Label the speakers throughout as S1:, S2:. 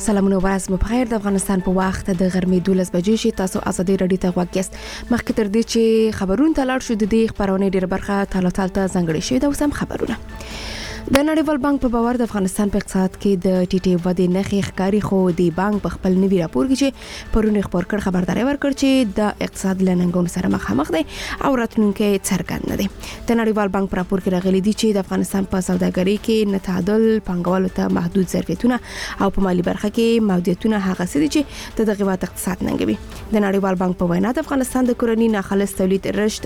S1: سلامونه ورځ مو بخیر. د افغانستان په وخت د غرمې 12 بجې شي. تاسو ازادي رادیو ته غوږ یاست. مخکې تر دې چې خبرونه تلاړ شو د دې خبرونه ډیره برخه ته ځانګړې شوې ده. اوس هم خبرونه. د نړیوال بانک په باور د افغانستان په اقتصاد کې د ټیټې ودې نښې ښکاري، خو د بانک په خپل نوي راپور کې چې پرون خبر کړ خبرداري ورکړ چې د اقتصاد لنګون سره مخامخ دی او راتلونکي څرګند نه دی. د نړیوال بانک په راپور کې راغلي دي چې د افغانستان په سوداګرۍ کې نتعادل، پانګوالو ته محدود ظرفیتونه او په مالی برخه کې محدودیتونه هغه څه دي چې د دغه وخت اقتصاد ننګوي. د نړیوال بانک په وینا د افغانستان د کورني ناخالص تولید رشد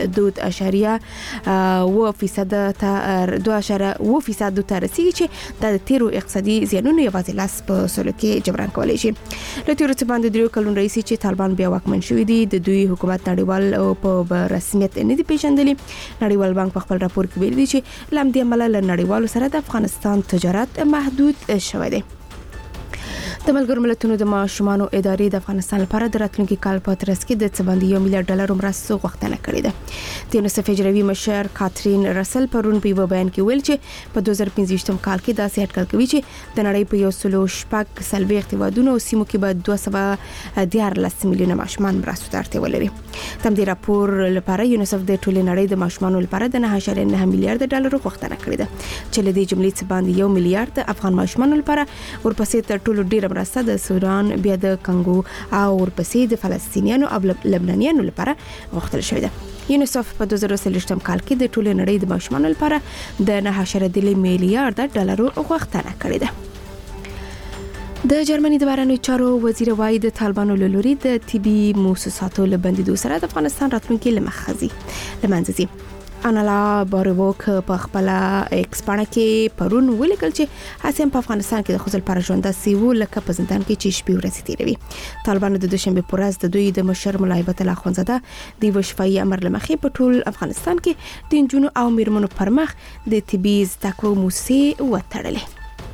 S1: 2.8% ته 2.8% د ترسيږي چې د تیرو اقتصادي زیانونو یوازې لاس په سلو کې جبران کولای شي. له تیرو څه باندې 3 کلونو رئیس چې طالبان بیا واکمن شوی دي، د دوی حکومت نړیوال په رسمیت نه دی پیژندلی. نړیوال بانک په خپل راپور کې ویلي دي چې لامدې عمل له نړیوالو سره د افغانستان تجارت محدود شوی دی. د ملګرو ملتونو د ماشومانو ادارې د افغانستان لپاره د راتلونکي کال په ترڅ کې د څه باندې $1 میلیارډ مرستو غوښتنه کړې ده. د یونیسف اجرایي مشر کاترین رسل پرون په یو بیان کې ویل چې په 2015 کال کې داسې اټکل کوي چې د نړۍ په 140 هیوادونو او سیمو کې به 214 میلیونه ماشومان مرستو ته اړتیا ولري. تم دې راپور لپاره یونیسف د ټولې نړۍ د ماشومانو لپاره د $9.9 میلیارډ غوښتنه کړې ده، چې له دې جملې څخه باندې $1 میلیارډ افغان ماشومانو لپاره، ورپسې تر ټولو ډیر مرسته د سودان، بیا د کنګو او ورپسې د فلسطینیانو او لبنانیانو لپاره غوښتل شوې ده. یونیسف په 2023 کال کې د ټولې نړۍ د ماشومانو لپاره د $9.3 میلیارډ غوښتنه کړې ده. د جرمني د بهرنیو چارو وزیر وايي د طالبانو له لوري د طبي موسساتو له بندیدو سره د افغانستان راتلونکي لمنځه ځي. انالا باروک په خپل ایکس باندې کې پرون ولیکل چې هڅه په افغانستان کې د خپل پر ژوند سیو لکه په زندان کې چې شپې ورځې تیروي. طالبانو د دوشنبه پر ورځ د دوی د مشر ملا هیبت الله اخوندزاده د وشفايي امر لمخې په ټول افغانستان کې د انجونو او میرمنو پر مخ د طبي زده کړو موسسې وتړلې.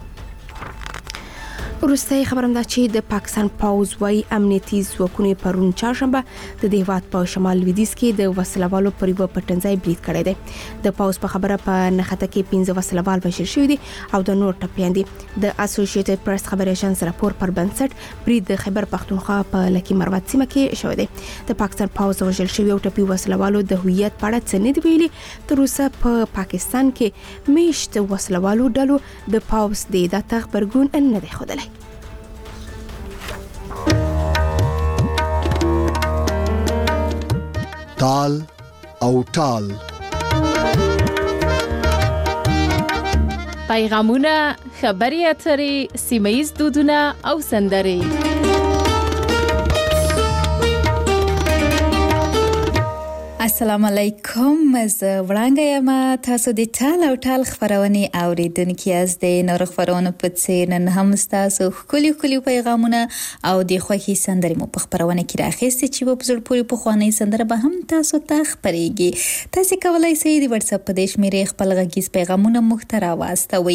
S1: وروستي خبرم ده چې د پاکستان پوز وايي امنیتي ځواکونو پرون چهارشنبه د هیواد په شمال لویدیځ کې د وسلوالو پر یو پټنځای برید کړی دی. د پوز په خبره په نخته کې 15 وسلوال بشر شوی دي او د نور ټپیان دي. د اسوسییټډ پریس خبري اژانس راپور پر بنسټ برید د خیبر پختونخوا په لکی مروت سیمه کې شوی دی. د پاکستان پوز وژل شوی او ټپي وسلوالو د هویت په اړه څه نه دی ویلي. تر اوسه په پاکستان کې میشت وسلوالو ډلو د پوز د دغه خبرګون نه دی ښودلی.
S2: تال او ټال
S3: پیغامونه، خبري اترې، سیمه‌ییز دودونه او سندرې.
S4: السلام علیکم، زه وړاندې یم. تاسو د ټال او ټال خبرونه اوریدونکو یاست. د نور خبرونه په څیر نن هم تاسو خولي پیغامونه او د خوښي سندرې مو په خبرونه کې راخېستي چې په بزړ پوری په خواني سندره به هم تاسو ته خبريږي. تاسو کولای شئ د واتس اپ په دیش میرې خپل غږیز پیغامونه مختار واستوي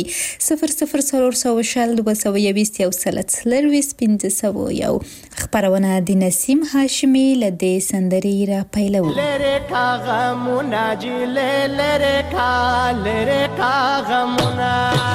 S4: 00002215 خبرونه د نسیم هاشمي لدې سندرې را پیلو.
S5: غمونا جیلے لرے کا غمونا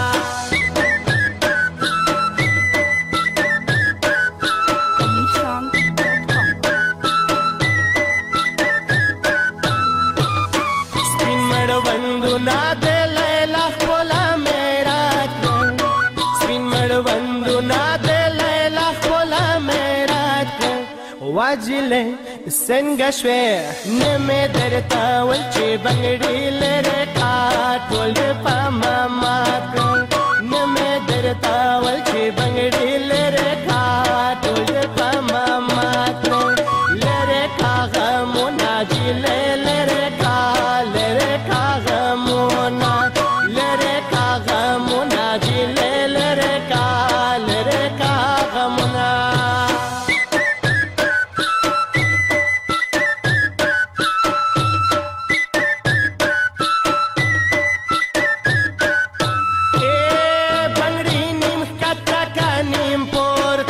S5: سپین مړوندو نا دے لیلا خپلا میرا سپین مړوندو نا دے لیلا خپلا میرا واجلے څنګه شوې نه درتا ول چې بنګړي لره کا ټول په ماما نه درتا ول چې بنګړي لره کا ټول په ماما لره کا غمونا جیل لره کا غمونا لره کا غمونا جیل لره کا غمونا.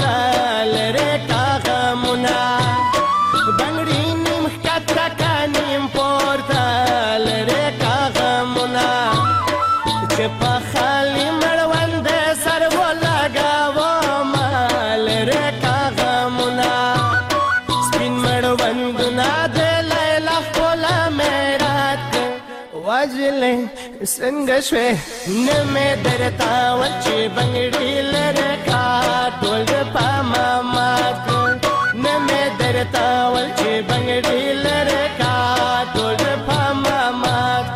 S5: بنگڑی نیم کتا کانی د لیلا خپله میرات وجلې څنګه شوې نه مې درته ول چې بنګړي لره کا ټول په مامات نه مې درته ول چې بنګړي لره کا ټول په مامات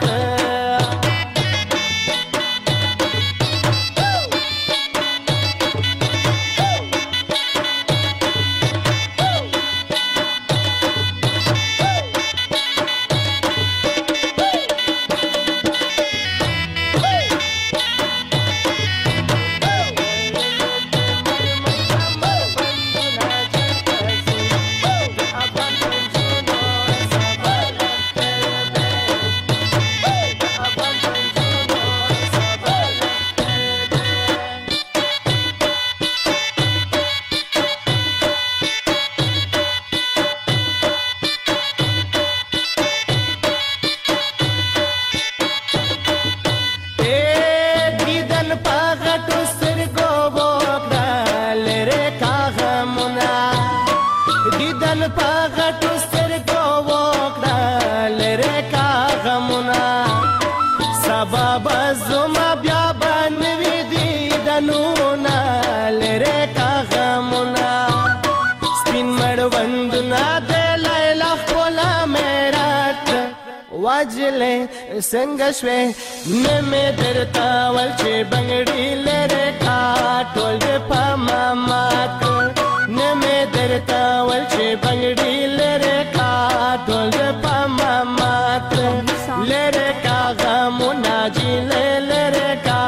S5: وجلې څنګه شوې نه مې درته ول چې بنګړي لره کا ټول په مامات نه مې درته ول چې بنګړي لره کا ټول په مامات لره کا غمونه جي لره کا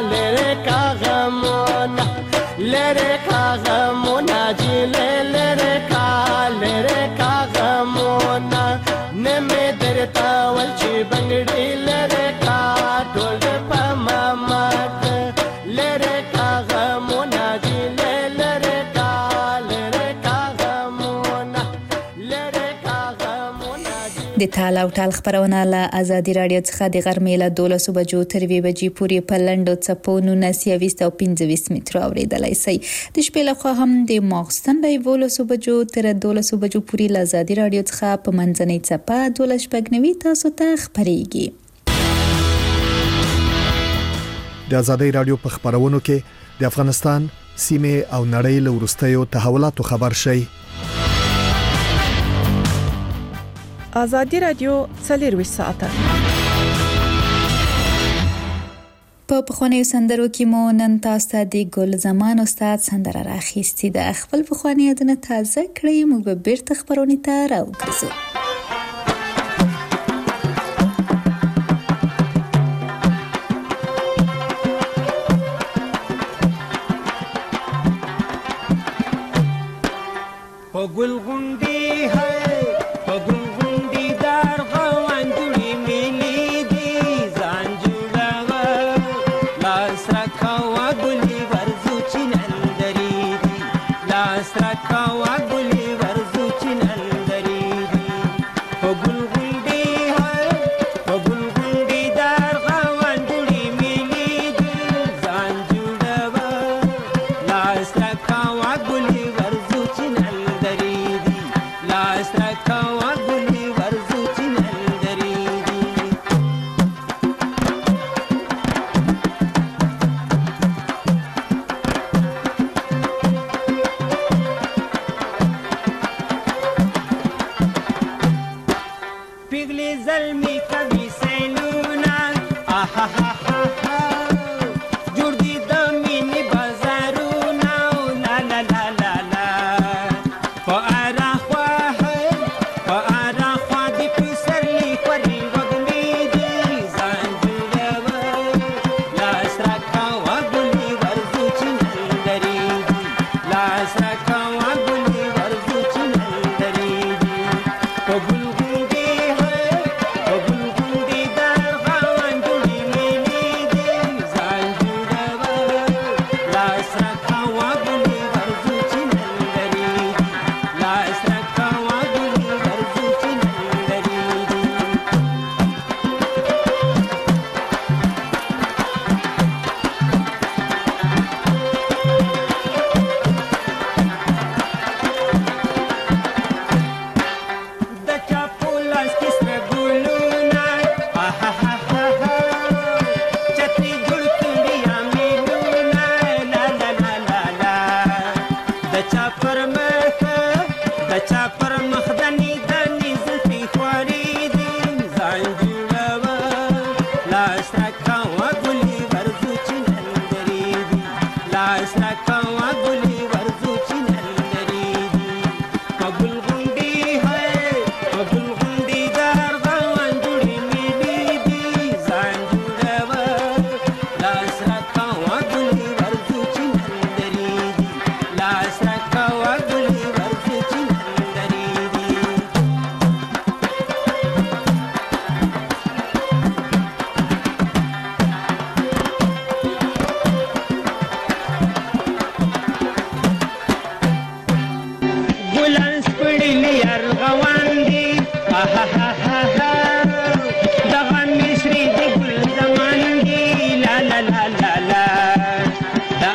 S5: غمونه لره کا غمونه جي لره کا غمونه نه مې درته ول چې بنګړي لره کا ټول په مامات لره کا غمونه جي لره کا غمونه لره کا غمونه
S4: د تال او ټال خبرونه له ازادي رادیو څخه د غرمې له 12 بجو تر 2 بجې پورې په لنډو څپو 1925 متر اوریدلای شئ د شپې له خوا هم د ماخستن له 12 بجو تر 12 بجو پورې له ازادي رادیو څخه په منځنۍ څپه 12 تاسو ته خبريږي
S2: د ازادي رادیو په خبرونو کې د افغانستان سیمه او نړۍ له ورستیو تحولاتو خبر شي
S6: ازادي رادیو 24 ساعته
S4: په پخوانیو سندرو کې مو نن تاسو ته د ګل زمان استاد سندره راخیستې ده خپل پخوانی یادونه تازه کړئ موږ به بیرته خبرونه ته راوګرځو
S5: په ګل غونډي ہے په ګل غونډي دار غوندړي ملي دي ځان جوړاوه لاس راکاوه ګلي ورزو چنندري دي لاس راکاوه ګلي ورزو چنندري دي په ګل غونډي ہے په ګل غونډي دار غوندړي ملي دي ځان جوړاوه لاس راکاوه ګلي ورزو چنندري لاس راکاوه ګلي ورزو چنندري دي پیغلي زلمي کوي سینونه آها ها ها جوړ دي د مینې بازارونه لا لا لا لا لا په ګل غونډي لاس راکوا ګلي ورځو چې نندري دي لاس راکوا ګلي ورځو چې نندري دي قبول غونډي ہے قبول غونډي دار غوان جوړي میډي دي ځان جوړوا لاس راکوا ګلي ورځو چې نندري دي لاس راکوا ګلي ورځو چې نندري دي ګلان سپړلي ارغوان دي ها ها ها ها دغه مصري د ګل زمان دي لا لا لا لا لا دا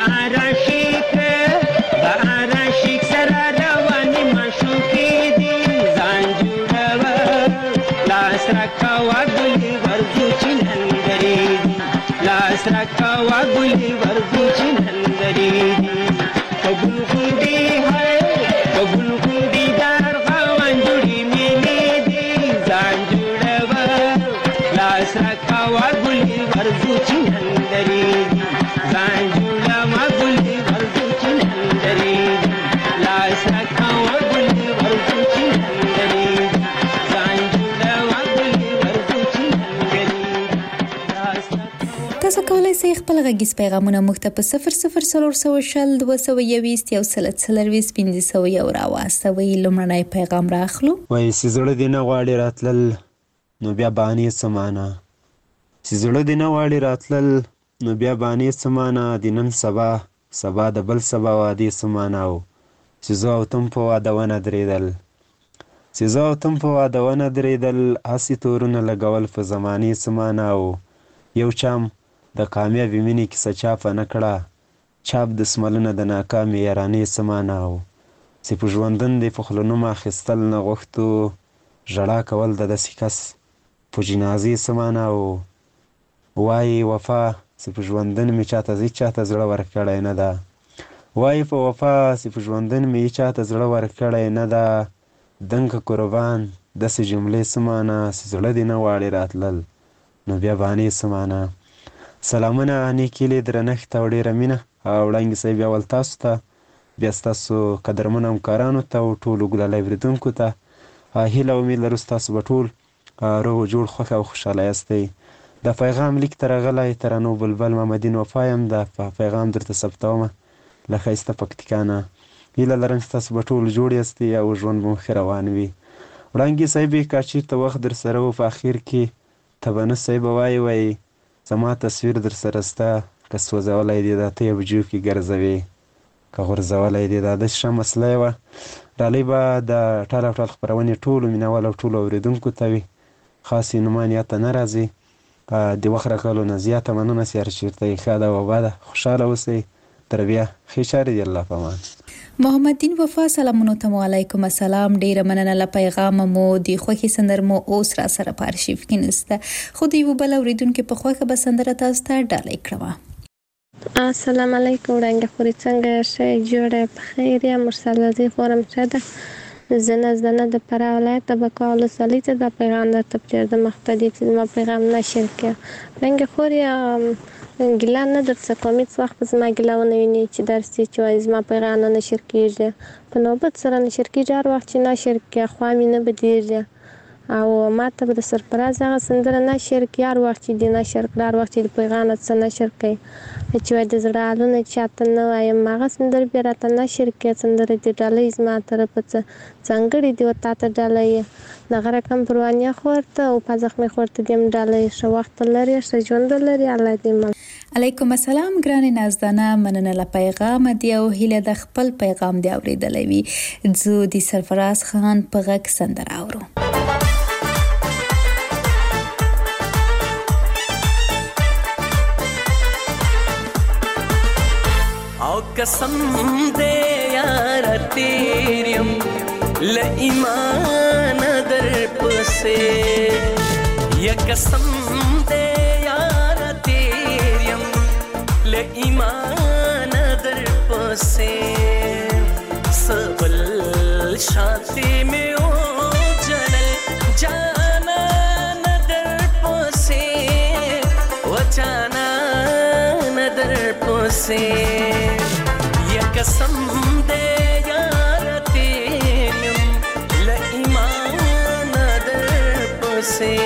S5: عاشق سره روانې معشوقې دي ځان جوړوه لاس راکوه ګلې ورځو چې نندرې دي لاس راکوه ګلې ورځو چې نندرې دي قبول غونډې ہے قبول غونډې دار غوان جوړې میلې دي ځان جوړوه لاس راکوه ګلې ورځو چې نندرې دي ځان جوړوه ګلې ورځو چې نندرې دي لاس راکوه ګلې ورځو چې نندرې دي ځان جوړوه ګلې ورځو چې نندرې دي لاس
S4: تاسو کولای شئ خپل غږیز پیغامونه موږ ته په 0040 221 130 راواستوئ. لومړنی پیغام راخلو.
S7: وای چې زړه دې نه غواړي راتلل نو بیا بانې څه معنا چې زړه دې نه غواړي راتلل نو بیا بانې څه معنا د نن سبا سبا د بل سبا وادي څه معنا و چې زه او تم په واده ونه درېدل چې زه او تم په واده ونه درېدل هسې تورونه لګول په زمانې څه معنا و یو چم د کامیابې مینې کیسه چاپه نه کړه چاپ دسملونه د ناکامې یارانې څه معنا و چې په ژوندون دې په خوله نوم اخیستل نه غوښتو ژړا کول د داسې کس په جنازې څه معنا و وایي وفا چې په ژوندون مې چاته زه چاته زړه ورکړی نه ده وایي په وفا چې په ژوندون مې چاته زړه ورکړی نه ده دنګه قربان داسې جملې څه معنا چې زړه دې نه غواړي راتلل نو بیا بانې څه معنا سلامونه نیکې هیلې درنښت او ډېره مینه وړاندې صاحب اول تاسو ته بیا ستاسو قدرمنو همکارانو ته او ټولو ګلالی اورېدونکو ته هیله او امید لرو ستاسو به ټول روغ جوړ خوښ او خوشحاله یاستئ د پیغام لیک ته راغلی ترانو بلبل محمدین وفا یم د پیغام درته ثبتومه له ښایسته پکتیکا نه هیله لرم چې تاسو به ټول جوړ یاستئ او ژوند به مو ښه روان وي وړاندې صاحب که چېرته وخت در سره و په اخر کې تبانه صاحب وایي زما تصویر در سره سته که سوځولی دی دا ته یې په جیب کې ګرځوې که غورځولی دی دا داسې ښه مسله یې وه ډالۍ به د ټال او ټال خپرونې ټولو مینوال او ټولو اورېدونکو ته وي خاص یې نومان یاد ته نه راځي د وخت راکولو نه زیاته مننه چې هر چېرته یې ښه ده وباده خوشحاله اوسئ تر بیا ښې چارې دي الله په امان
S4: محمدین وفا سلامونو ته وعلیکم السلام ډیره مننه له پیغام مو د خوښي سندرمو اوس را سره په ارشیف کې نسته خو د یو بل اوریدونکو په خوښه به سندره تاسو ته ډالۍ کړم.
S8: السلام علیکم وړاندې خوري څنګه شې جوړه په خیر یا مرسل وزیر فورم شته زنه د پرا ولایت د بکاول سلیته د پیغام د تبلیغ د مختدی چې ما پیغام نشر کړ څنګه خوري ګلان نه درڅ کومې وخت زما ګلاونه ویني چې درسي چې زما پیغام نه نشر کیږي په نوبت سره نشر کیږي هر وخت چې نشر کې خو مې نه بدیږي او ماته به د سرپرایز هغه سندره نشر کې هر وخت چې د نشر کړه هر وخت چې د پیغام څخه نشر کوي چې وای د زړه حالونه چاته نه وایم هغه سندره بیا راته نشر کې سندره د ډالۍ زما طرف څخه څنګه دی وتا ته ډالۍ دغه رقم پروانیا خورته او په ځخمه خورته دیم ډالۍ شو وخت لري ش ژوند لري الله دې
S4: علیکم السلام ګرانه نازدانه مننه له پیغام دی او هیله د خپل پیغام دی اوریدلې وي زه د سرفراز خان په غږ سندره اورو
S5: او قسم دے یار تیریم ل ایمان در پسے یا قسم دے یار تیریم ل ایمان در پسے سبل شاتی میں او جنل جانا در پسے پسې یا قسم دې یار تیم له ایمان در پسې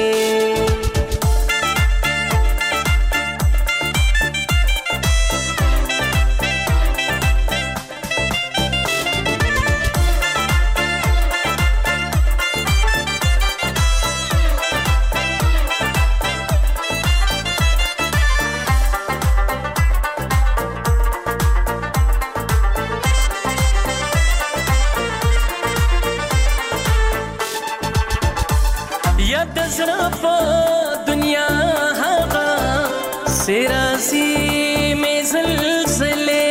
S5: دنیا هغه سراسي مې زلزلې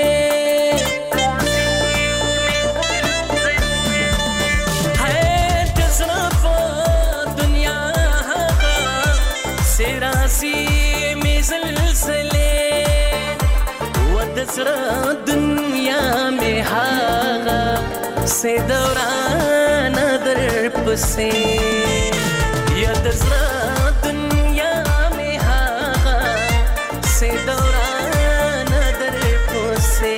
S5: هر طرف دنیا هغه سراسي مې زلزلې ودسر دنیا مې هغه سه دوران در پسې یا دزرا دنیا میں هاغا سے دوران در پسے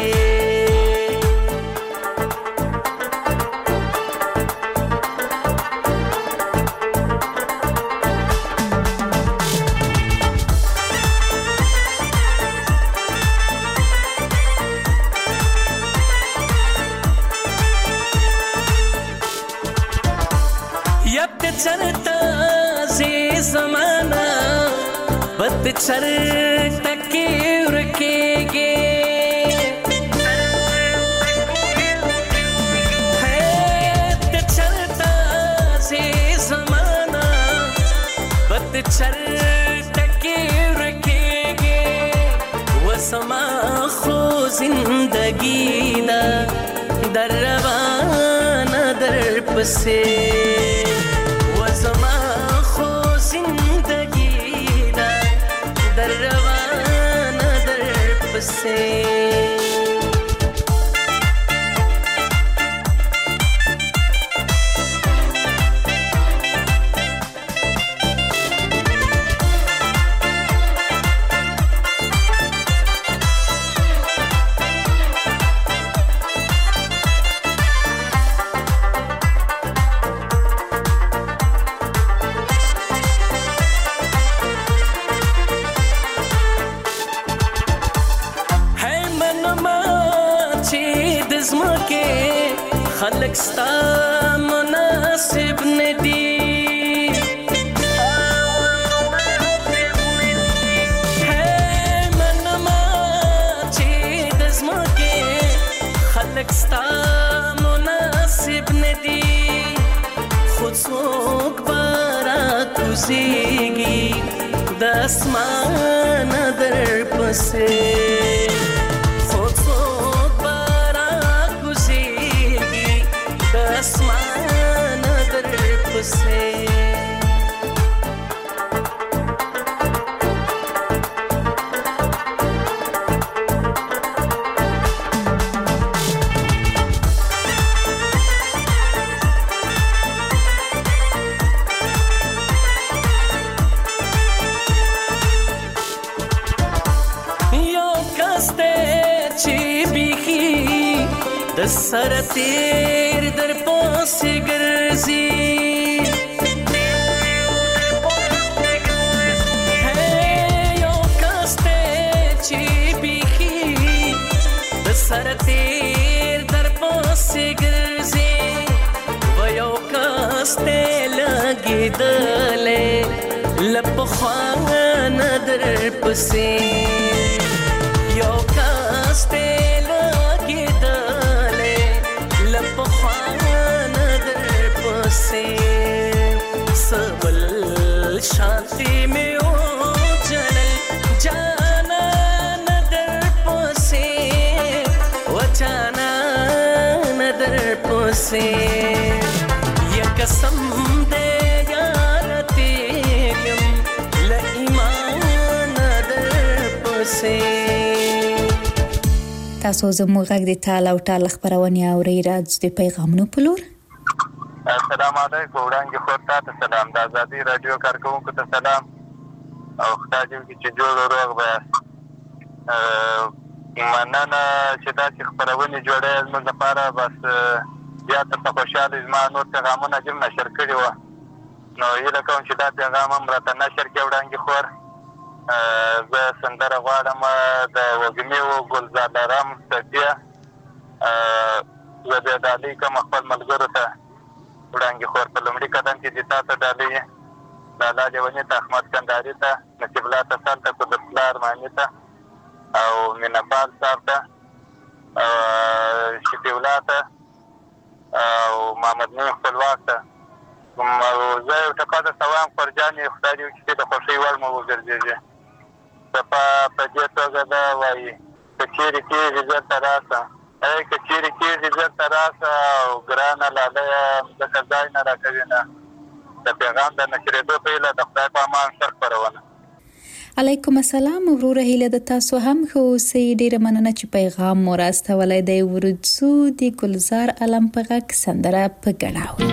S5: یب چرتا زمانہ بد چر تکی رکے گے ہے چرتا سے زمانہ بد چر تکی رکے گے وہ سما خو زندگی دا در روان در پسے وہ سما زندگی دا در روان در پسے خلق ستا مناسب ندی ہے منما چی دزما کے خلق ستا مناسب ندی خود سوک بارا کزیگی دسمان در پسے آسمان در پسے یو کستے چی بیخی دسر تیر در پاسی گرزی ہے یو کستے چی بیخی دسر تیر در پاسی گرزی و یو کستے لگی دلے لپ خوان در پسے یو کستے सबल शांति में ओ जलल जाना नदर पोसे वचाना नदर पोसे ये कसम दे यार तेम ल ईमान नदर पोसे
S4: تاسو زموږ غږ د ټال او ټال خبرونه اورئ راځي د پیغامونو په لور.
S9: السلام علیکم وړاندې خورتا ته سلام د ازادي رادیو کارکونکو ته سلام او خدای دې چې جوړ روغ به مننه چې داسې خپرونې جوړې زموږ لپاره بس بیا درته خوشحاله زما نور پیغامونه جم نشر کړي وه نو هیله کوم چې دا پیغام هم راته نشر کړي وړانګې خور زه سندره غواړم د وږمې و ګلزار لرم صفیه زه بیا ډالۍ کوم خپل ملګرو ته وړانګې خور په لومړي قدم کې دې تا ته ډالۍ لالا لیوني ته احمد کنداري ته نصیب الله تسل ته قدرت الله ارماني ته او مینهپال صاحب ته شفیع الله ته او محمد نیم خپلواک ته زه یو ټکا درته وایم خورجانې خدای دې وکړي چې د خوښۍ وړ مو وګرځېږي په دې توګه دا وایي که چیرې کېږي ژر ته راسه که چیرې کېږي ژر ته راسه او ګرانه لالیه ځکه ځای نه راکوي نه د پیغام د نشرېدو په هیله د خدای په امان ښه خپرونه.
S4: علیکم السلام وروره، هیله د تاسو هم ښه اوسئ. ډېره مننه چې پیغام مو راستولی دی. ورځو د ګلزار علم په غږ سندره په ګډه اورو.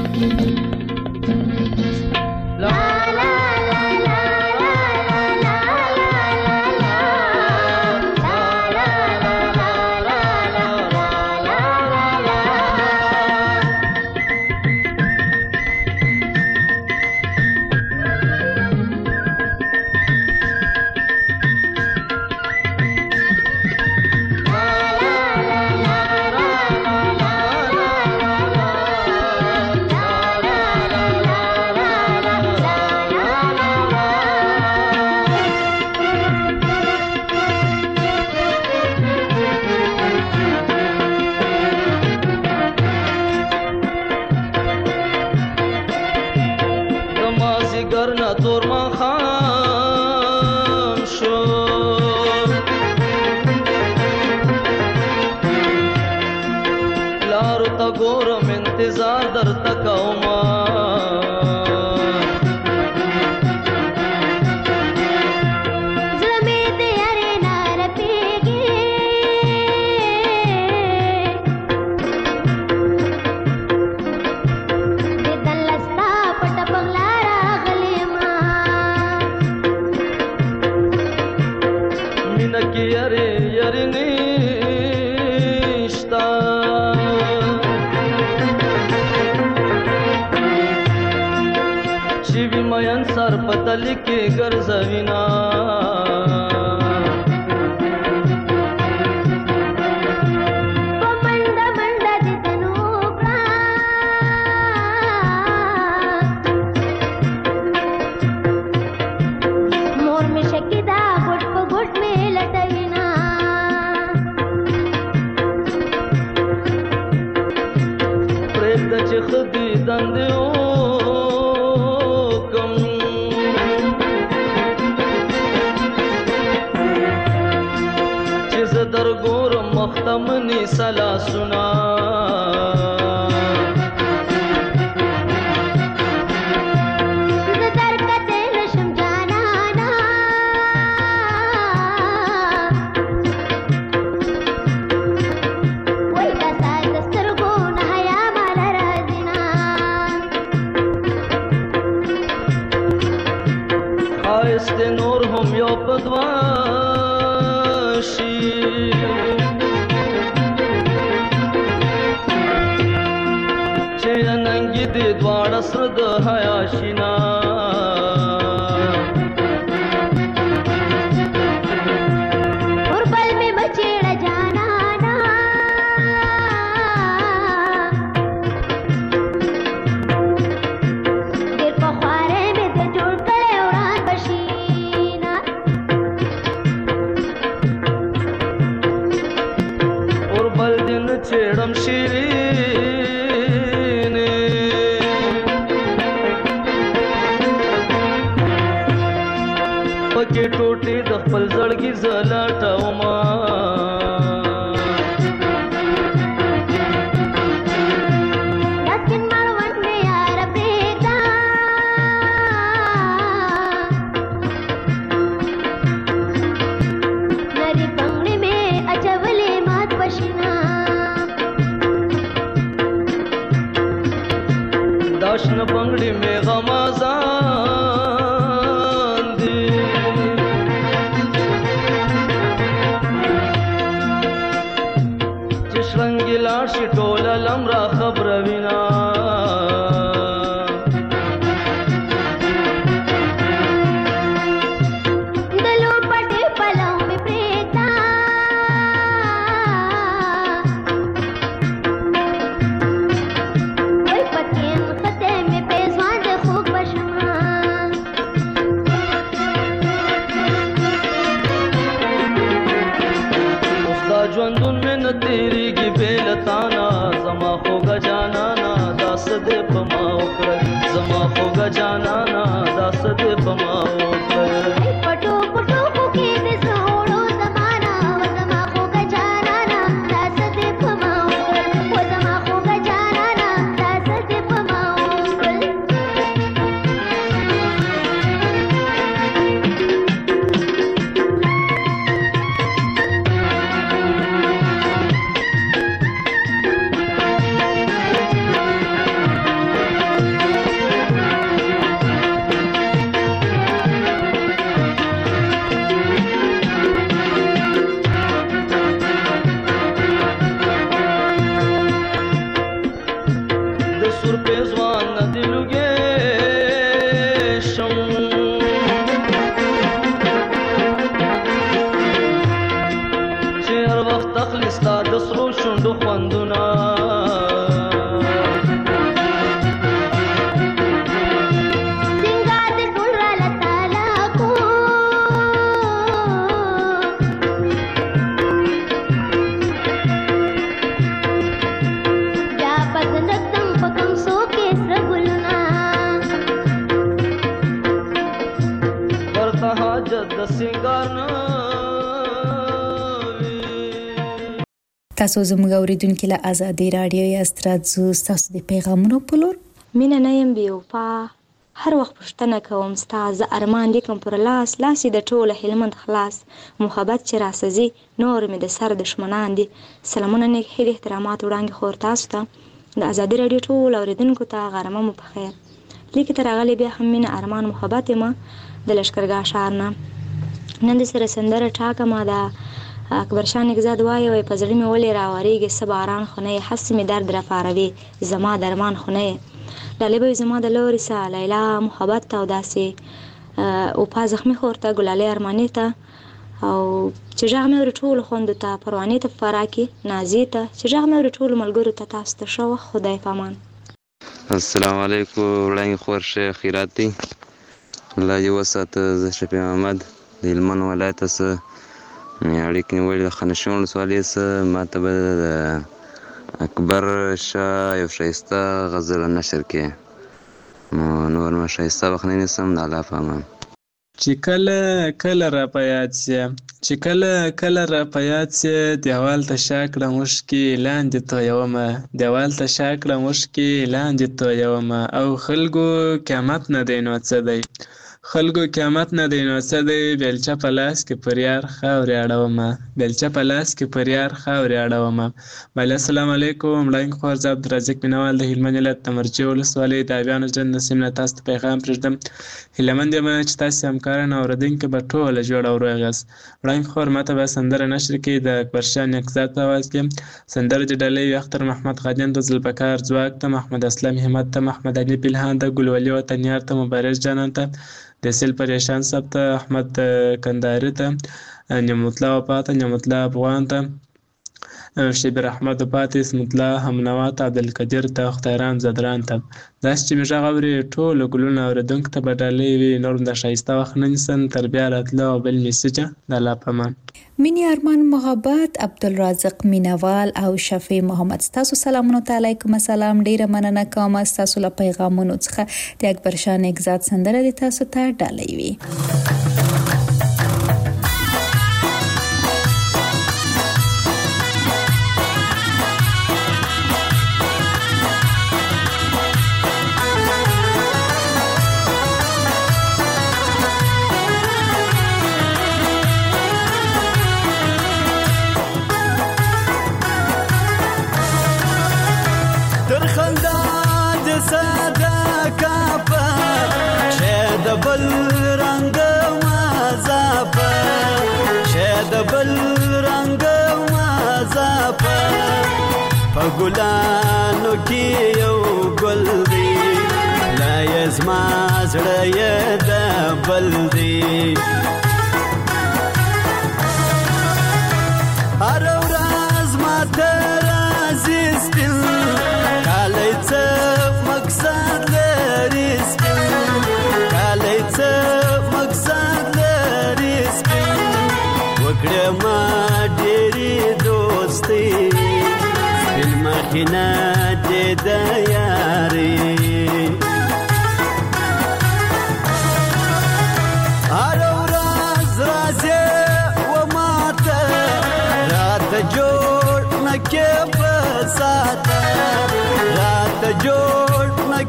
S10: خواږه جانانا دا څه دې په ما وکړ
S11: پټو پټو کو کې دې سوړو زمانہ و زما خواږه جانانا دا څه دې په ما وکړ و زما خواږه جانانا دا څه دې په ما وکړ
S4: تاسو زموږ اوریدونکو له آزادۍ رادیو یاست راځو تاسو د پیغامونو په لور.
S12: مینه نه یم بیوفا هر وخت پوښتنه کوم ستا زه ارمان لیکم پر لاس د ټوله هلمند خلاص محبت چې راسزي نور مې د سر دشمنان دي. سلامونه نیک هیلې احترامات وړاندې خور تاسو ته د آزادۍ رادیو ټول اوریدونکو ته غرمه مو په خیر. لیکي تر هغه بیا هم مینه ارمان محبت ما د لشکرګاه ښار نه نن د سره سندره ټاکه ما د اکبر شاه نگزاد وایي په زړه مې ولې راوریږي څه باران خو نه یې هسې مې درد راپاروي زما درمان خو نه یې لالی به زما د لورې څه لیلا محبت ته او داسې اوپا زخمي خور ته ګلالۍ ارماني ته او چې غږ مې اوري ټولو خویندو ته پروانې ته په فراه کې نازیې ته چې غږ مې اوري ټولو ملګرو ته تاسو ته ښه وخت خدای په امان.
S13: السلام علیکم وړاندې خور شه خیرات دی الله دې وساته. زه شفیع محمد د هلمند ولایت څخه اړیکې نیولې د خانشین ولسوالۍ څخه ماته به د اکبر شاه یو ښایسته غزل نشر کې نور ما ښایسته وخت نه نیسم د الله په امان.
S14: چې کله کله را په یاد سي چې کله کله را په یاد سي دیوال ته شا کړه مشکې لاندې تویومه دیوال ته شا کړه مشکې لاندې تویومه او خلکو قیامت نه دی نو څه دی خلکو قیامت نه دی نو څه دی بیلچه په لاس کې پر یار خاورې اړومه بیلچه په لاس کې پر یار خاورې اړومه. بله السلام علیکم وړاندې خور زه عبدالرزاق مینوال د هلمند ولایت د مرجې ولسوالۍ د ابیانو جن نسیم نه تاسو ته پیغام پرېږدم. هیله مند یم چې تاسې همکاران او اورېدونکي به ټوله جوړ او روغ یاست. وړاندې خور ماته به سندره نشر کړي د اکبر شاه نګزاد په اواز کې سندره د ډالۍ وي اختر محمد خادم د ذوالفقار ځواک ته محمد اسلم همت ته محمد علي پلهان ته ګلولي وطنیار ته مبارز جانان ته د سیل پریشان صاحب ته احمد کندهاري ته نعمت الله وفا ته نعمت الله افغان ته شبیر احمد وفا ته اسمت الله همنوا ته عبدالقدیر ته اختیران زدران ته داسې چې مې غږ اوري ټولو ګلونه اورېدونکو ته به ډالۍ وي نور د ښایسته وخت نه نیسم تر بیا راتلو او بل میسجه د الله په امان.
S4: مینی ارمان محبت عبدالرزاق مینوال او شفیع محمد تاسو سلامونه علیکم السلام ډیره مننه کوم تاسو له پیغامونو څخه د اکبر شاه نګزاد سندره د تاسو ته ډالۍ وي.
S5: ګلانو کې یو ګل دی لا یزما زړه یې د بل دی هر ورځ ماته راځي سپین کالی څه مقصد لري سپین کالی څه مقصد لري سپین وکړه ما ډېرې دوستي مخینه دې د یاري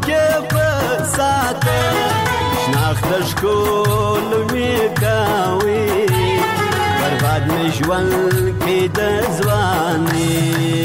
S15: کې فساد شناخت ښکول مې کوي برباد مې ژوند کې د ځواني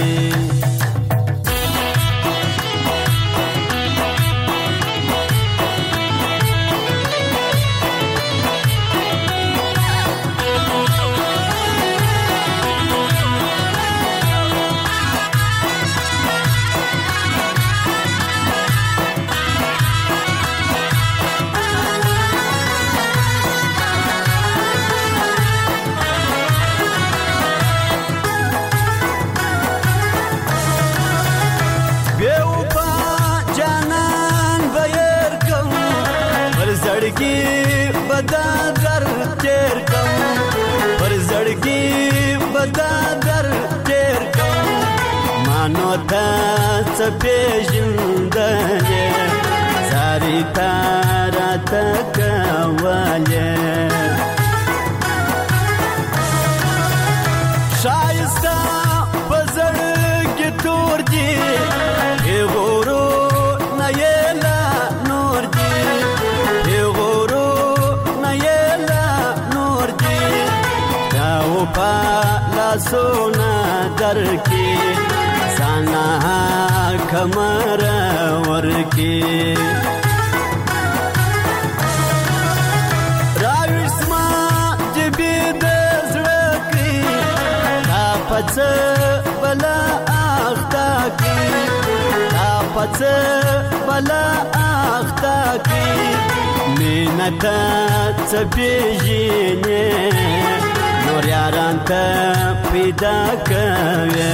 S15: بدادر تیر کم پر زړګي بدادر تیر کم مانو ته څه پیژندلې ساري تارا تکواله شایسته په زړګي تور دي غورو نه یلا نور دي پالا سونا در کی سانا کمر ور کی راوسما جبی د زړه کی تا پڅ بلا اختا کی تا پڅ بلا اختا کی مینتا څپېژنې نور یاران ته پیدا کوي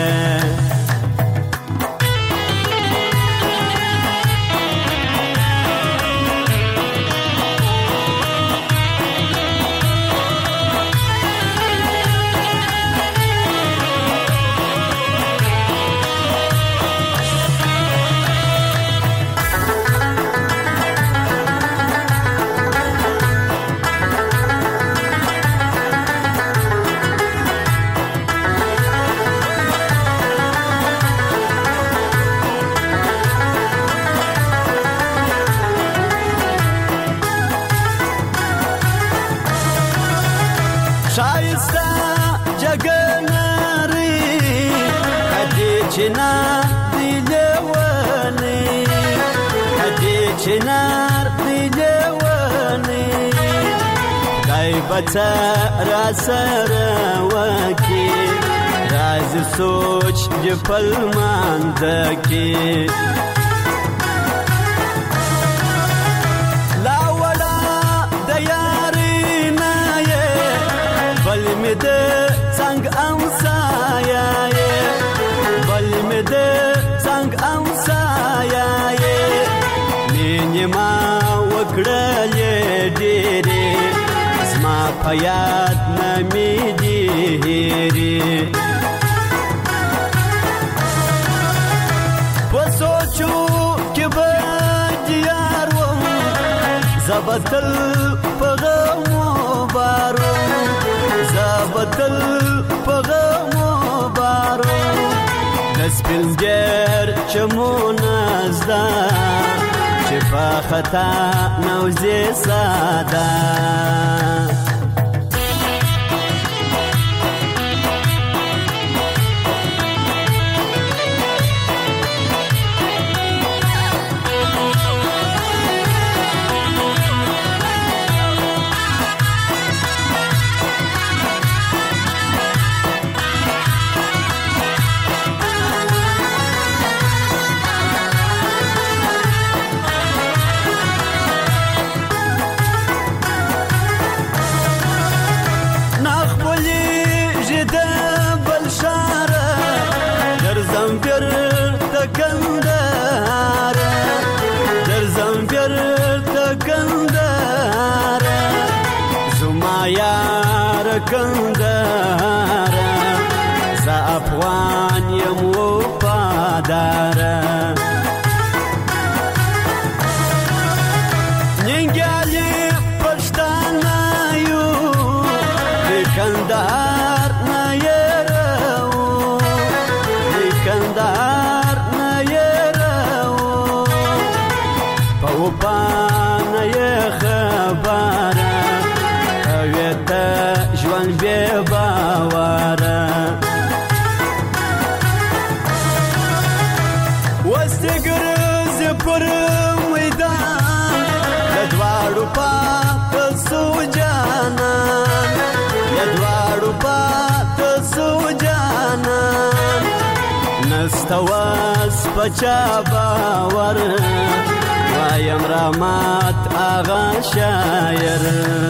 S15: بچا را سره وکی راز سوچ جپل ماندکی لا ولا د یاري نه بل مې د څنګه امسایا بل مې د څنګه امسایا مینه ما وکړلې ډېرې ما پیاد نمی دیری پسوچو که بدیار وم زبطل پغمو بارو زبطل پغمو بارو دس پلگر چمو نزدا چه پا خطا نوزی سادا کندهاره زه افغان یم وفاداره ننګیالي پښتانه یو د کندهار نه یې راوړو د کندهار نه یې راوړو دواړو پاته سو جانان یا دواړو پاته سو جانان نستواز پچا باور وایم رحمت آغا شایر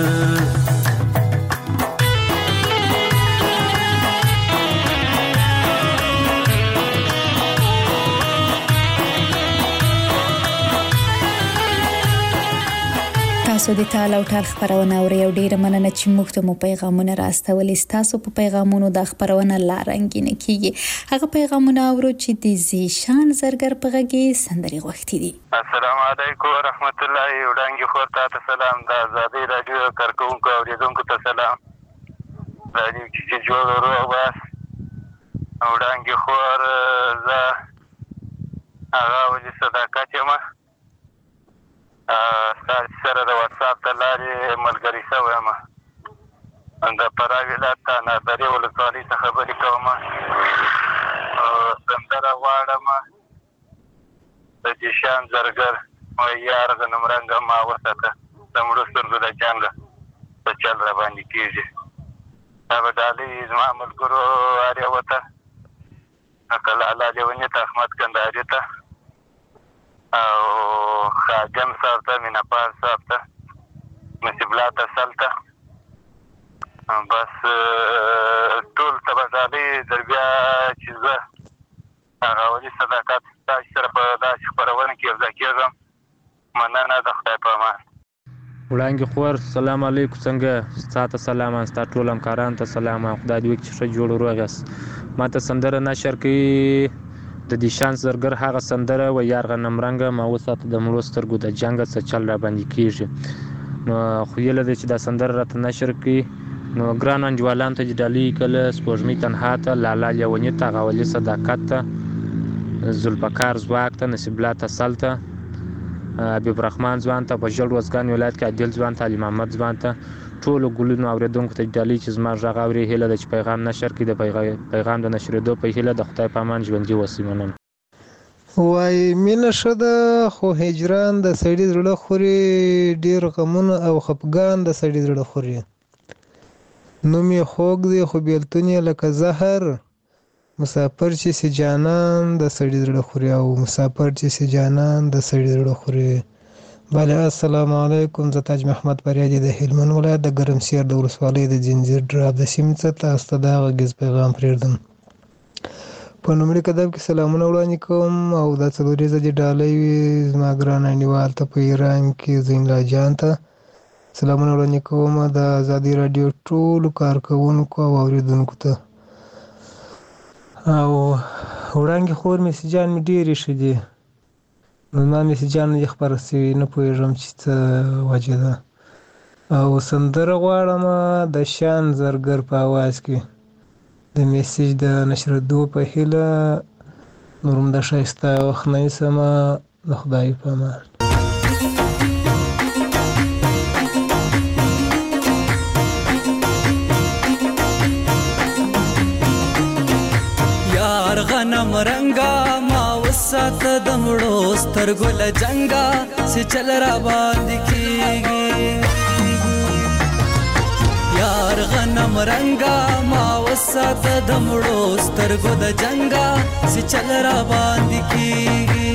S4: تاسو د ټال او ټال خبرونه اورئ او ډیره مننه چې موږ ته مو پیغامونه راستولې. تاسو په پیغامونو د خبرونه لا رنگینه کیږي. هغه پیغامونه اورو چې د زیشان زرګر په غږی سندري غوښتي دي.
S9: السلام علیکم ورحمت الله وړاندې خور ته سلام. د آزادۍ رادیو کارکونکو اوریدونکو ته سلام. رادیو چې جوړ ورو بس وړاندې خور زه هغه ولې صداقت یم سره د واتساپ ته لارې ملګري شوی یم. د فراه ولایت نادرې ولسوالۍ څخه خبرې کوم. سندره غواړم د جیشان زرګر وایي یار غنم رنګه ما وساته د مړو سترګو د جنګه څه چل را باندې کېږي. دا به ډالۍ زما ملګرو اریوه ته کلاله لیوني ته احمد کندهاري ته او خاجم صاحب ته میناپال صاحب ته نصیب الله تسل ته بس ټول ته به ډالۍ در بیا چې زه هغه ولي صداقت تاسو سره په داسې خپرونه کې یوځای کېږم. مننه د خدای په امان.
S16: وړاندې خور سلام علیکم څنګه ستا ته سلام ستا ټول همکارانو ته سلام خدای دې وکړي چې ښه جوړ روغ یاست. ما ته سندره نشر کوي د دیشان زرګر هغه سندره و یار غنم رنګه ما وساته د مړو سترګو د جنګ څه چل را باندې کیږي. نو خو یې لده چې دا سندره راته نشر کوي نو ګران انجوالان ته ډالۍ کله سپوږمۍ تنها ته لالا لیونی ته غولي صداقت ته ذوالفقار زواک ته نصیب الله تسل ته حبیب الرحمن ځوان ته په ژړ وزګان ولایت کې عادل ځوان ته علي محمد ځوان ته ټولو ګلونو اوریدونکو ته ډالۍ چې زما غږ اوري هیله ده چې پیغام نشر کړي. د پیغام د نشریدو په هیله د خدای په امان ژوندي اوسئ. مننه.
S17: وای مینه ښه ده خو هجران د سړي زړه خوري ډېر غمونه او خفګان د سړي زړه خوري. نوم یې خوږ دی خو بیلتون یې لکه زهر مسافر چې سي جانان د سړي زړه خوري او مسافر چې سي جانان د سړي زړه خوري. بله السلام علیکم. زه تاج محمد فریادي د هلمند ولایت د ګرمسیر د ولسوالۍ د ځنځیر ډراب د سیمې څخه تاسو ته دا غږیز پیغام پرېږدم. په لومړي قدم کې سلامونه وړاندې کوم او دا څلوریزه دې ډالۍ وي زما ګران انډیوال ته په ایران کې زین الله جان ته سلامونه وړاندې کوم. د ازادي راډیو ټولو کارکوونکو او اوریدونکو ته او وړاندې خور میسجان مې ډېرې ښه دي. زما میسجان نه دي خپاره سوي نه پوهېږم چې څه وجه ده. او سندره غواړم د شان زرګر په اواز کې د میسج د نشرېدو په هیله. نور هم د ښایسته وخت نه نیسمه. د خدای په امان.
S18: یار غنم رنگا ما وساته د مړو سترګو له جنګا چې چل را باندې کېږي. یار غنم رنگا ما وساته د مړو سترګو د جنګا چې چل را باندې کېږي.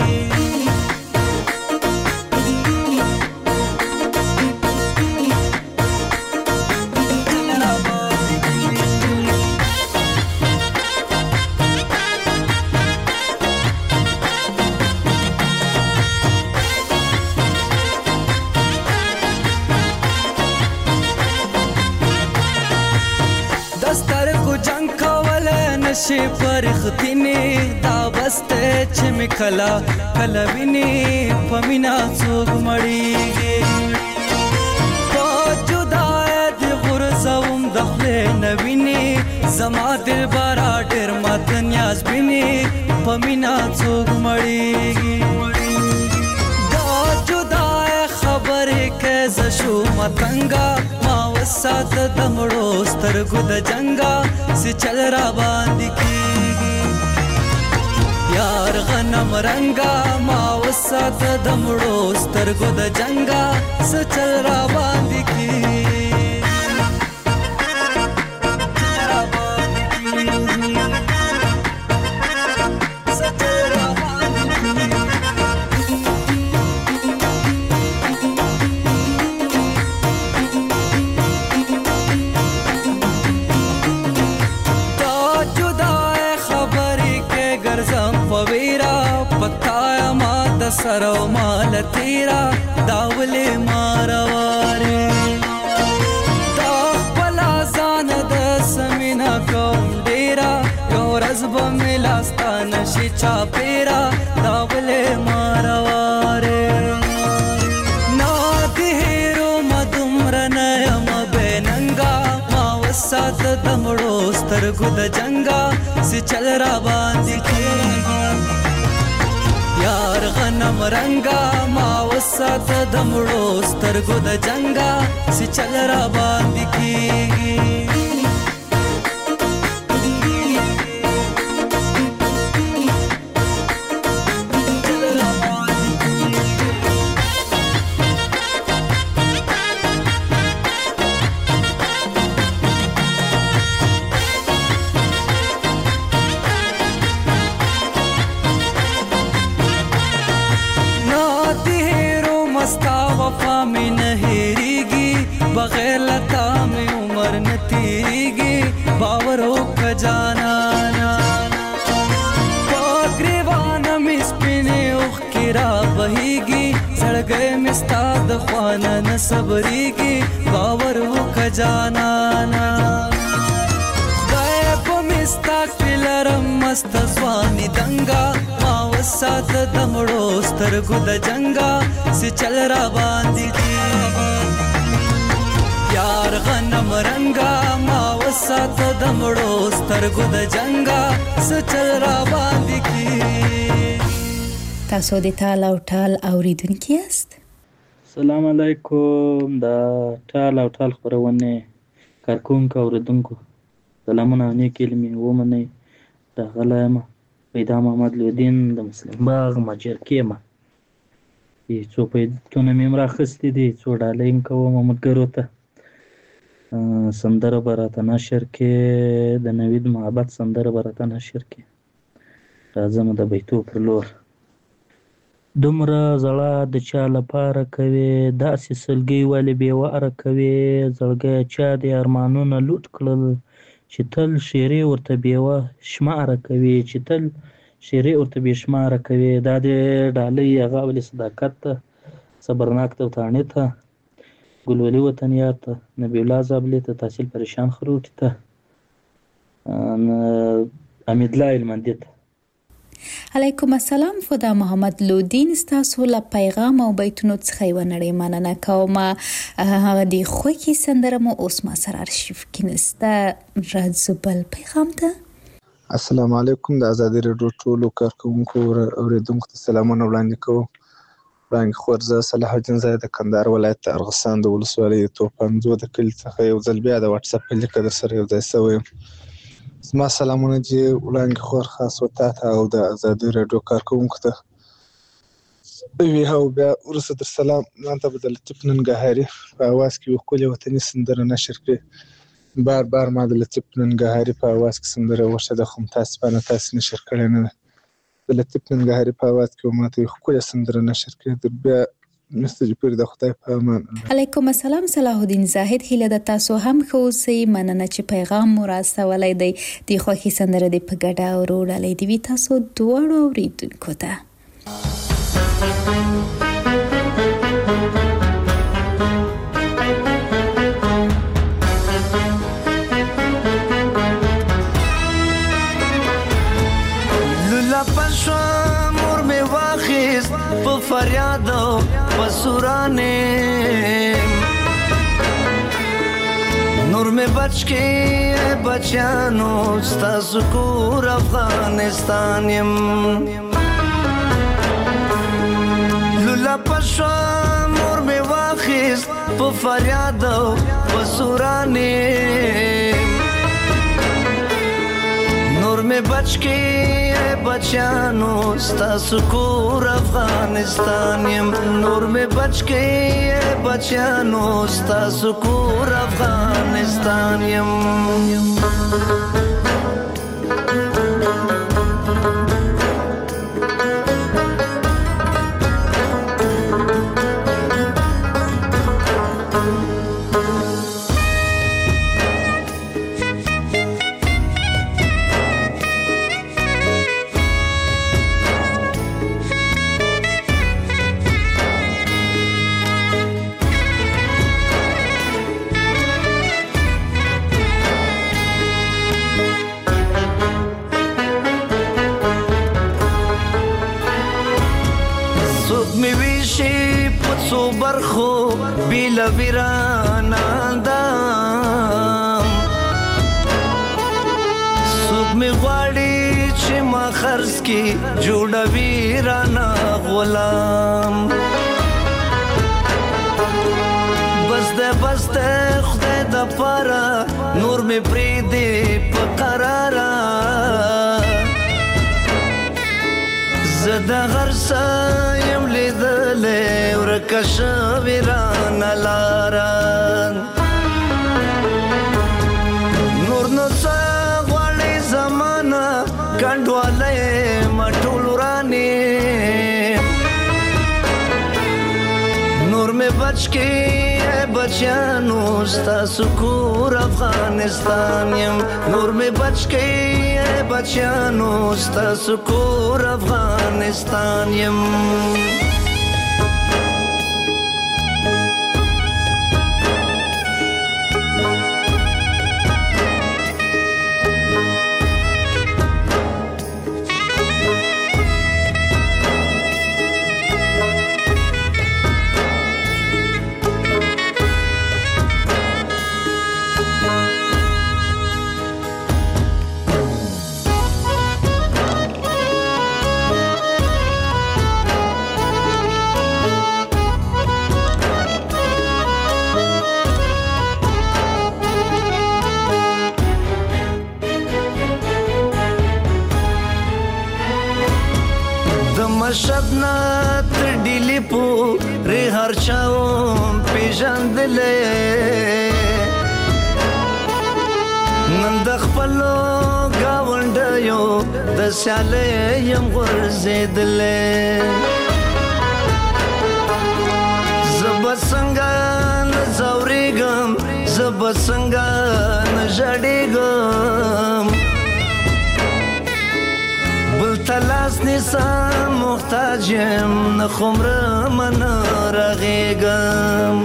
S18: شي پرختینه دا بسته چې مکلا کلا ویني پمینا څوک مړیږي. په جدای د غرزوم د خپل نویني زما دل بارا ډېر مات نیاز بیني پمینا څوک مړیږي. دا جدای خبره کې ز شو متنګا ما وسات د مړو سترګو د جنګا سي چل را باندې کیږي. یار غنم رنگا ما وسات د مړو سترګو د جنگا سچل را باندې کی سرو مال تیرا داولې مارواره دا خپل ځان د سمینا کوم ډیرا یو ورځ به مې لاستا نشي چا پیرا داولې مارواره نا دې هیرو مدمر نه یم بېننګا ما وسات د مړو سترګو د جنګا سي چل را باندې کېږي یار غنم رنگا ما وسات د مړو سترګو د جنگا سي چل را باندې کېږي بغیر لتا میں عمر نہ تیریگی باور ہو خجانانا پاگریوانا میں سپینے اخ کرا بہیگی سڑ گئے مستاد خوانا نہ صبریگی باور ہو خجانانا غیب مستاق پلرم مست زوانی دنگا ما وسات دمڑو سترگو د جنگا سی چل را باندی کی یار غنم رنگا ما وسات د مړو سترګو د جنگا سچل را باندې کی
S4: تاسو د ټال او ټال اوریدونکو یاست
S19: السلام علیکم دا ټال او ټال خبرونه کارکونکو اوریدونکو سلامونه نه کلمې ومنه دا غلامه پیدا محمد لودین د مسلم باغ ماجر کېما څو پیدونه مې راخستې دي څو ډالین کوم مدګرو ته سندره براته نشر کې د نوید محبت سندره براته نشر کې راځم د بیتو پر لور دومره زړه د چا لپاره کوي داسې سلګۍ ولې بېواره کوي زړګی چا د ارمانونه لوټ کړل چې تل شیرې ورته بېوه شماره کوي چې تل شیرې ورته بې شماره کوي دا د ډالۍ هغه ولې صداقت ته صبرناک ته وتاڼې ته ګلولي وطنیار ته نبی الله زابلې ته تحصیل پریشان خروټي ته امیدلا علمندي ته
S4: علیکم السلام فدا محمد لودین ستاسو له پیغام او بیتونو څخه یو نړۍ مننه کوم هغه دی خوږی سندره مو اوس ما سره ارشیف کې نسته راځو بل پیغام ته
S20: السلام علیکم د ازادي رادیو ټولو کارکونکو اوریدونکو ته سلامونه وړاندې کوم رنګ خورزه صلاح الدین زاید د کندهار ولایت ارغستان د ولسوالۍ توپنځو د کلي څخه یو ځل بیا د واتس اپ په لیکه در سره یو ځای شوی زما سلامونه چې وړاندې خور خاص وتا ته او د ازادي رادیو کارکونکو ته وی هو بیا ورسره در سلام مانته بدل لطیف ننګهاري په اواز کې یو ښکلې وطني سندره نشر کړې بار ما د لطیف ننګهاري په اواز کې سندره ورشه د خو تاسو نشر کړې نه د لطیف ننګهاري په اواز کې ماته یو ښکلې سندره نشر کړې در بیا مستجپیر د خدای په امان
S4: علیکم السلام صلاح الدین زاهد هیله د تاسو هم خوسي مننه چې پیغام مو راستولای دی د خوخي سندره د پګډا او وروړلې دی تاسو دواړو اوریدونکو ته
S15: فریاد و سرانے نور میں بچ کے بچانو ستاسو کور افغانستان یم لولا پشوا نور میں واخیز په فریاد و سرانے نور में बच के बचानो ستاسو کور افغانستان یم نور में बच के बचानो ستاسو کور افغانستان یم برخو بیلا ویرانا دام سوک می غواړي چې ما خرڅ کی جوړ ویرانا غلام بس ده خدای د پاره نور می پری دی په قرارا زدا غرسا یم لیدلې ورکش ویران لاران نور نو سا غواړي زمانہ کندواله مټول رانی نور میں بچ کے بچانو ستاسو کور افغانستان یم نور میں بچ کے بچانو ستاسو کور افغانستان یم شبنا تر ډیلی پو ری هر چاو پیژندلې نن د خپلو گاونډیو د سیالې یم ورزیدلې زب څنګه زوريګم زب څنګه نژړېګم تلاس نیسم محتاجم نخمر من رغیگم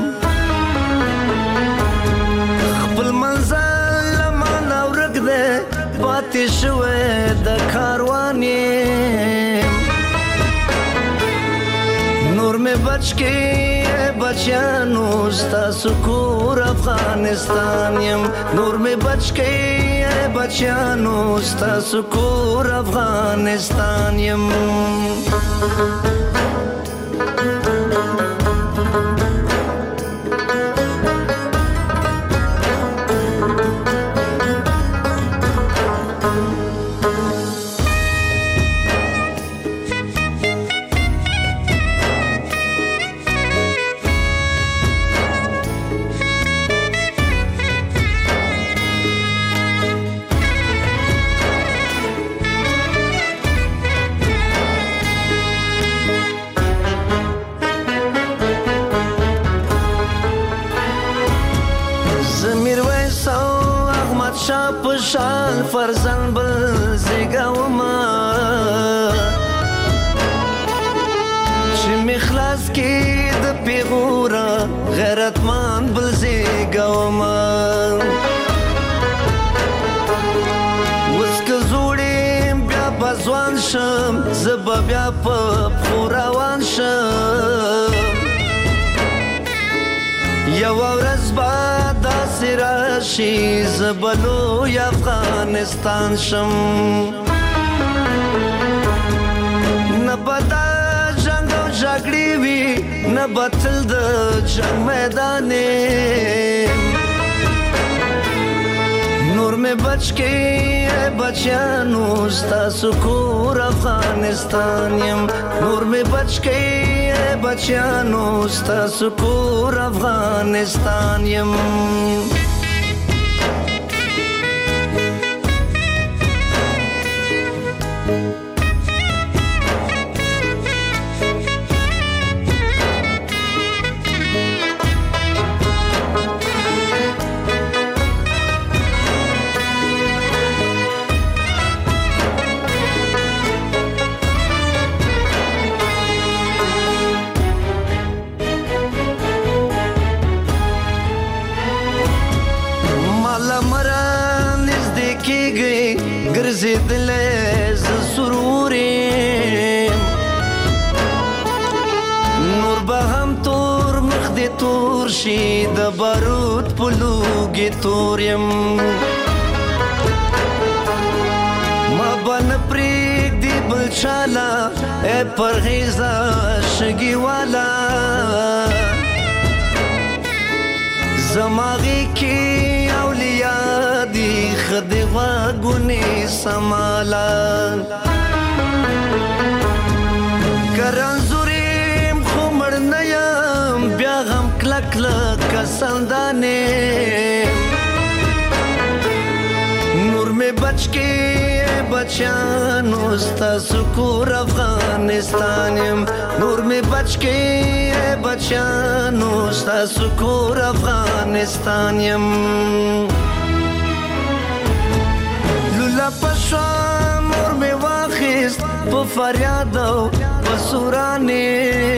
S15: خپل منزل من اورک ده باتی شوه ده کاروانیم نور میں بچ کے بچانو ستاسو کور افغانستان یم نور میں بچ کے بچانو ستاسو کور افغانستان یم شال فرزن بل زیگاوما چی مخلاص کی د پیغورا غیرتمان بل زیگاوما وسک زوڑیم بیا بزوان شم زبا بیا پا روان شم یو ورځ با داسې راشي زه به لوی افغانستان شم نه به دا جنګ او جګړې وي نه به تل د جنګ میدان نور مې می بچ کې بچانو ستاسو کور افغانستان یم نور می بچ کې بچانو ستاسو کور افغانستان یم ګرځېدلې ز سرور نور به هم تور مخ دې تور شي د بارود په لوګي تور یم ما به نه پرېږدي بل چاله پرهیزه شګي والا زما غېږ کې اولیا دي خدای غوږونې سماله که رنځور یم خو مړ نه یم بیا هم کلک لکه سندانې نور مې بچ کې بچانو ستاسو کور افغانستان یم نور مې بچ کې بچانو ستاسو کور افغانستان یم لولا پشوا مور مې واخیست په فریاد او په سورانې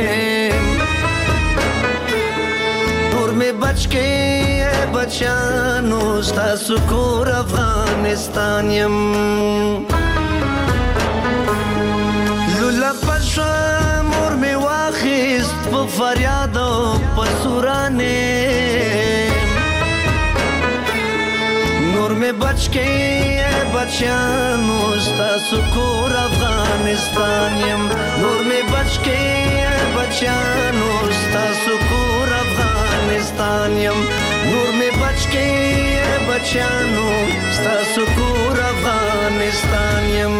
S15: نور مې بچ کې بچانو ستاسو کور افغانستان یم لولا پشوا مور مې واخیست په فریاد او په سورانې نور مې بچ کې بچانو ستاسو کور افغانستان یم نور مې بچ کې بچانو ستاسو کور افغانستان یم نور مې بچ کې بچانو ستاسو کور افغانستان یم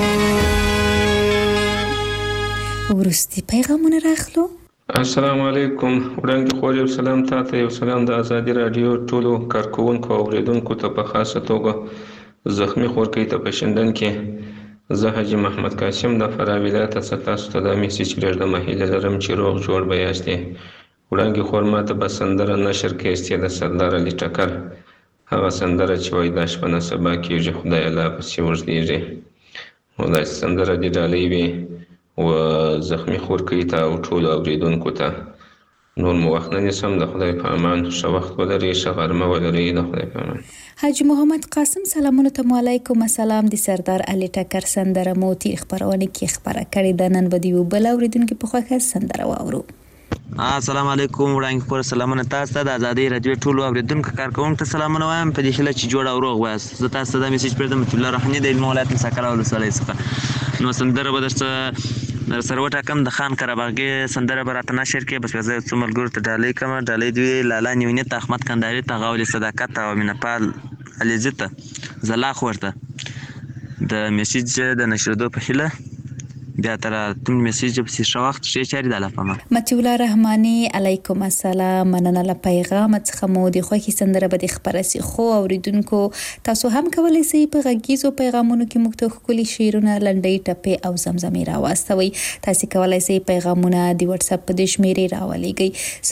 S4: ورستی پیغامونه راخلو
S21: السلام علیکم وړاندې خو یو سلام تاسو یو سلام د ازادي رادیو ټولو کارکونکو او اوریدونکو ته په خاصه توګه زخمی خورکۍ ته په شندن کې زه حاجي محمد قاسم د فراه ولایت څخه تاسو ته د میسج لرم هیله لرم چې روغ جوړ به یاستئ وړاندې خو ماته به سندره نشر کې استې د سردار علي ټکر هغه سندره چې وایي دا شپه نه سبا کېږي خدای الله پسې وږدېږي نو دا سندره دې ډالۍ وي و زخمی خورکۍ ته او ټولو اوریدونکو ته نور مو وخت نه نیسم د خدای په امان ښه وخت ولرئ ښه غرمه ولرئ د خدای په امان
S4: حاجی محمد قاسم سلامونه ته علیکم السلام د سردار علي ټکر سندره مو تیر خبرونه کې خبره کړې د نن بدیو بل اوریدونکو په خوښه سندره واورو
S22: السلام علیکم وړاندې خبر سلامونه تاسو ته د ازادي رادیو ټولو اوریدونکو کارکونکو ته سلامونه وایم په دې خله چې جوړ او روغ وایاست زه تاسو ته د میسج پردم الله رحمنی د ولایت مسکر او ولسوالۍ څخه نو سندره به درته سروټه کم د خان قرباغي سندره براته نشر کې بس زه څو ملګرو ته ډالۍ کوم ډالۍ دی لالا نیونیت احمد کندهاري ته غول صداقت او مینپال علیزته زلا خورته د میسج د نشردو په خله بیا تر تم میسج په څه وخت شي چاري د لپاره
S4: متي الله رحماني علیکم السلام مننه له پیغام څخه مو د خوښي سندره به د خبره سي خو اوریدونکو تاسو هم کولای شئ په غږیزو پیغامونو کې مختلف کلی شیرونه لنډۍ ټپې او زمزمې راوستوي تاسو کولای شئ پیغامونه د واتس اپ په شمیرې راولېږئ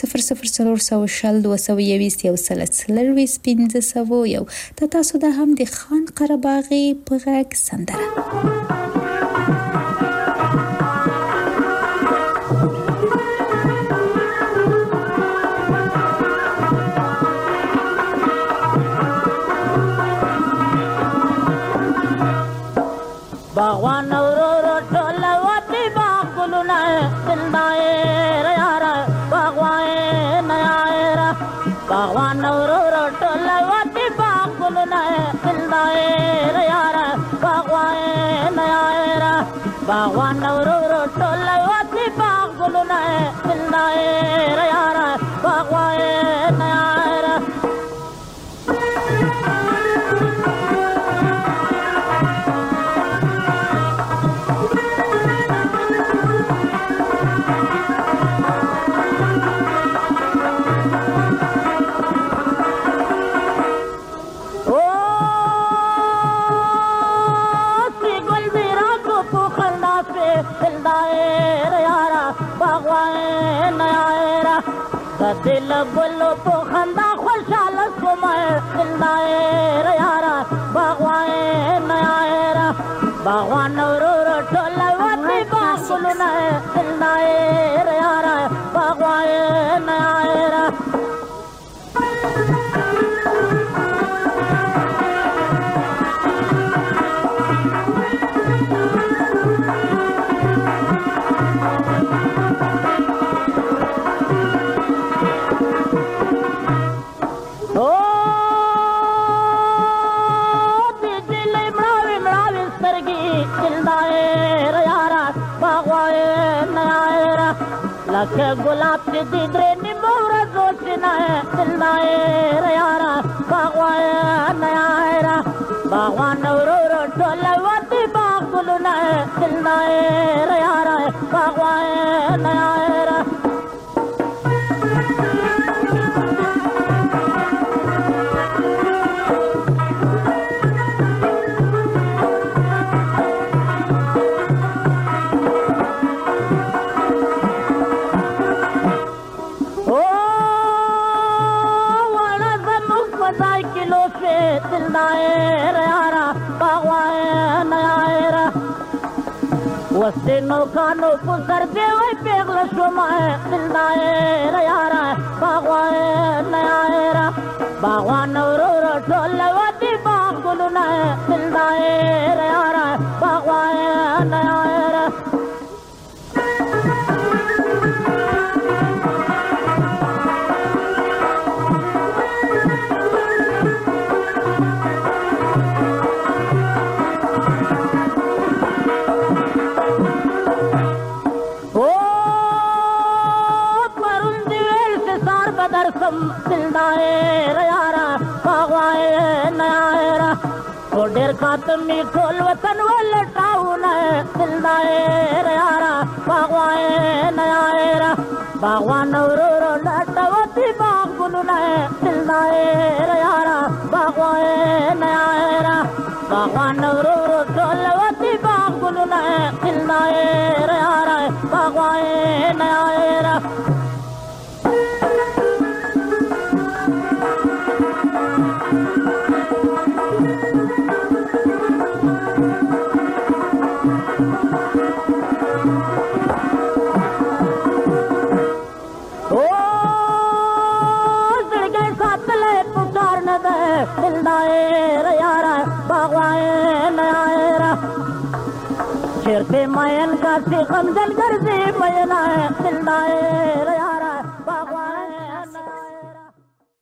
S4: 0040201500 تاسو د هم د خان قرباغي په غږ سندره
S23: باغوان اورو ټوله وتی باغ ګلونه سندای یارا باغوان یارا باغوان اورو ټوله وتی باغ ګلونه سندای یارا باغوان یارا باغوان اورو ټوله وتی باغ ګلونه سندای یارا باغوان یارا ګلو په خندا خوشاله شومه دلدار یارا باغوان یارا باغوان ورور ټول وتی باغونه دلدار یارا باغوان یارا लखे गुलाब की दीदरे निमोरा सोचना है दिलदार यारा बागवान यारा बागवान रो टोलवती बागुलना है दिलदार यारा बागवान यारा वस्तिनो कानो पुसर देवे पेगल शुमाए दिलदार यारा बागवान यारा बागवान रो टोलवती बागुलना दिलदार यारा बागवान यारा दिलदार यारा बागवान यारा तो डेर का तुम ठोल वतन वाले टाउन है दिलदार यारा बागवान यारा बागवान रो लटवती बागुलना दिलदार यारा बागवान यारा बागवान रो टोलवती बागुलना दिलदार यारा बागवान यारा दिलदार यारा बागवान यारा शेरते मायन का से गमजन कर दे